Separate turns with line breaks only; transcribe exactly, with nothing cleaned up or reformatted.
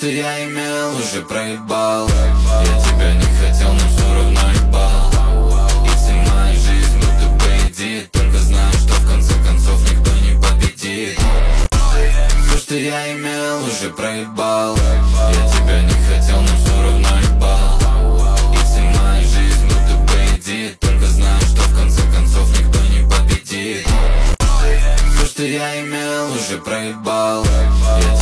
что я имел, уже проебал. Я тебя не хотел, но все равно ебал. И вся моя жизнь будто бы идит, только знаю, что в конце концов никто не победит. Все, что я имел, уже проебал. Я тебя не хотел, но все равно ебал. И вся моя жизнь будто бы идит, только знаю, что в конце концов никто не победит. Все, что я имел, уже проебал. Я